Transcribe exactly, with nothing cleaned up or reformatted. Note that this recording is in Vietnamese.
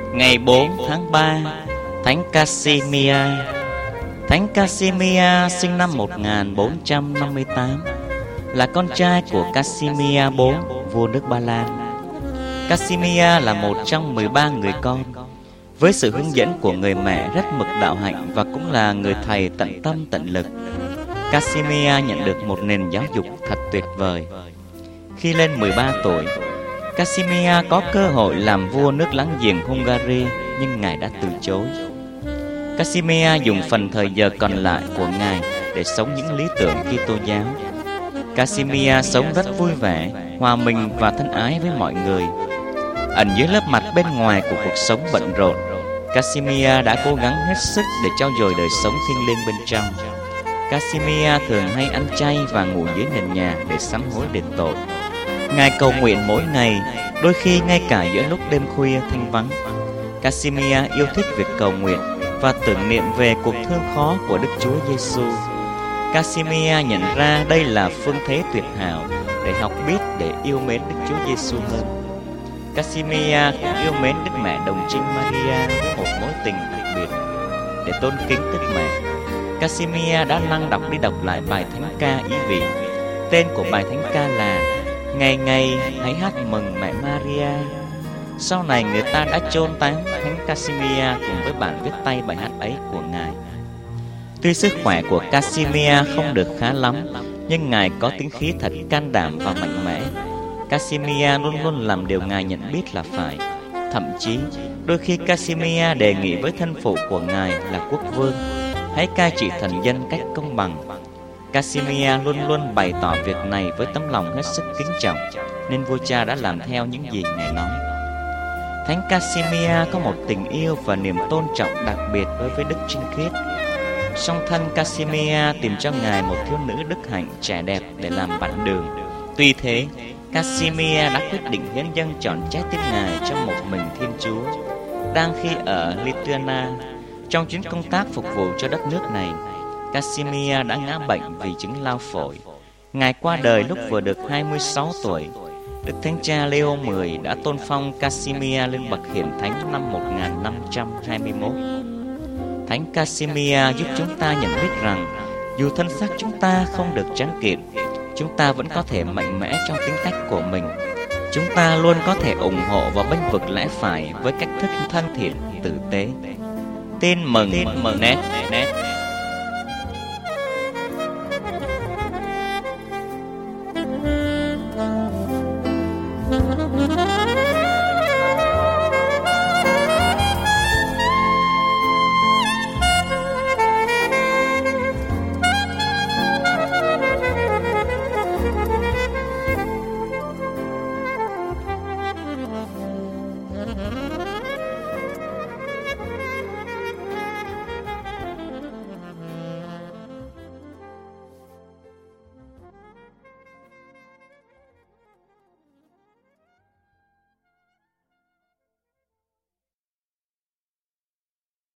Ngày bốn tháng ba, Thánh Casimir. Thánh Casimir sinh năm một nghìn bốn trăm năm mươi tám, là con trai của Casimir bốn, vua nước Ba Lan. Casimir là một trong mười ba người con. Với sự hướng dẫn của người mẹ rất mực đạo hạnh và cũng là người thầy tận tâm tận lực, Casimir nhận được một nền giáo dục thật tuyệt vời. Khi lên mười ba tuổi, Casimir có cơ hội làm vua nước láng giềng Hungary, nhưng ngài đã từ chối. Casimir dùng phần thời giờ còn lại của ngài để sống những lý tưởng Kitô giáo. Casimir sống rất vui vẻ, hòa mình và thân ái với mọi người. Ẩn dưới lớp mặt bên ngoài của cuộc sống bận rộn, Casimir đã cố gắng hết sức để trau dồi đời sống thiêng liêng bên trong. Casimir thường hay ăn chay và ngủ dưới nền nhà để sám hối đền tội. Ngài cầu nguyện mỗi ngày, đôi khi ngay cả giữa lúc đêm khuya thanh vắng. Casimir yêu thích việc cầu nguyện và tưởng niệm về cuộc thương khó của Đức Chúa Giêsu. Casimir nhận ra đây là phương thế tuyệt hảo để học biết để yêu mến Đức Chúa Giêsu hơn. Casimir cũng yêu mến Đức Mẹ Đồng Trinh Maria với một mối tình đặc biệt. Để tôn kính Đức Mẹ, Casimir đã năng đọc đi đọc lại bài thánh ca ý vị. Tên của bài thánh ca là Ngày ngày hãy hát mừng mẹ Maria. Sau này người ta đã chôn táng Thánh Casimir cùng với bản viết tay bài hát ấy của ngài. Tuy sức khỏe của Casimir không được khá lắm, nhưng ngài có tính khí thật can đảm và mạnh mẽ. Casimir luôn luôn làm điều ngài nhận biết là phải. Thậm chí, đôi khi Casimir đề nghị với thân phụ của ngài là quốc vương, hãy cai trị thần dân cách công bằng. Casimir luôn luôn bày tỏ việc này với tấm lòng hết sức kính trọng, nên vua cha đã làm theo những gì ngài nói. Thánh Casimir có một tình yêu và niềm tôn trọng đặc biệt đối với Đức Trinh Khiết. Song thân Casimir tìm cho ngài một thiếu nữ đức hạnh trẻ đẹp để làm bạn đường. Tuy thế, Casimir đã quyết định hiến dâng trọn trái tim ngài cho một mình Thiên Chúa. Đang khi ở Lithuania, trong chuyến công tác phục vụ cho đất nước này, Casimir đã ngã bệnh vì chứng lao phổi. Ngài qua đời lúc vừa được hai mươi sáu tuổi. Đức Thánh Cha Leo mười đã tôn phong Casimir lên bậc hiển thánh năm một nghìn năm trăm hai mươi mốt. Thánh Casimir giúp chúng ta nhận biết rằng dù thân xác chúng ta không được tráng kiện, chúng ta vẫn có thể mạnh mẽ trong tính cách của mình. Chúng ta luôn có thể ủng hộ và bênh vực lẽ phải với cách thức thân thiện, tử tế. Tin mừng, tin mừng net, net.